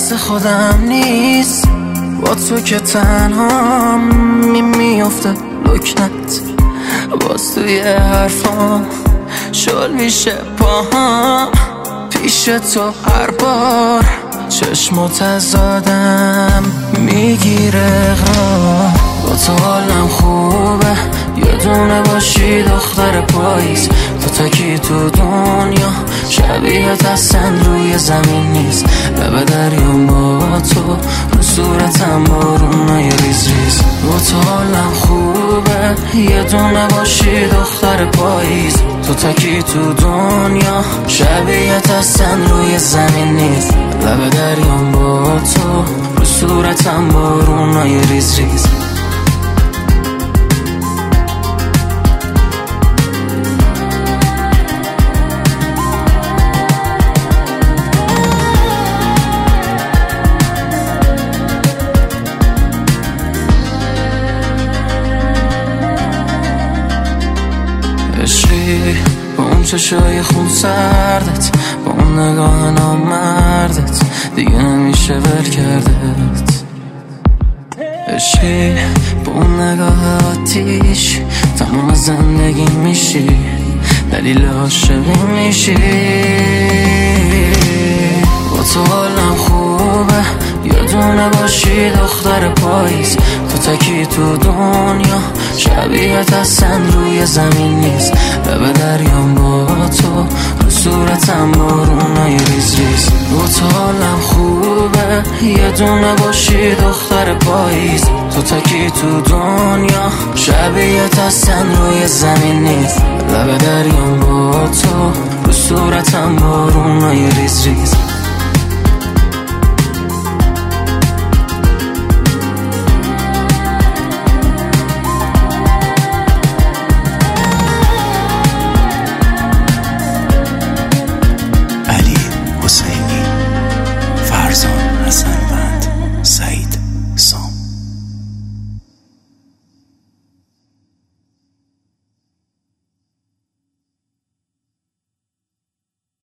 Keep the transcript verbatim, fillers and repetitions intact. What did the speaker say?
مثل خودم نیست، با تو که تنها می میفته لکنت، باز توی حرفام شل میشه پاهام پیش تو هر بار، چشم تزادم میگیره اغرام. با تو حالم خوبه، یه دونه باشی دختر پاییز، تو تکی تو دنیا شبیهت اصلا روی زمین نیست، لب دریام با تو رو صورتم بارونای ریز ریز. با تو حالم خوبه، یه دونه باشی دختر پاییز، تو تکی تو دنیا شبیهت اصلا روی زمین نیست، لب دریام با تو رو صورتم بارونای ریز ریز. عشقی با اون چشای خون سردت، با اون نگاه نامردت، دیگه نمیشه ول کردت. عشقی با اون نگاه آتیش تمام زندگی میشی، دلیل عاشقی میشی. با تو حالم خوبه، یه دونه باشی دختر پاییز، تو تکی تو دنیا شبیهت اصلا روی زمین نیست، لب دریام با تو رو صورتم بارونای ریز ریز. با تو حالم خوبه، یه دونه باشی دختر پاییز، تو تکی تو دنیا شبیهت اصلا روی زمین نیست، لب دریام با تو رو صورتم بارونای ریز ریز.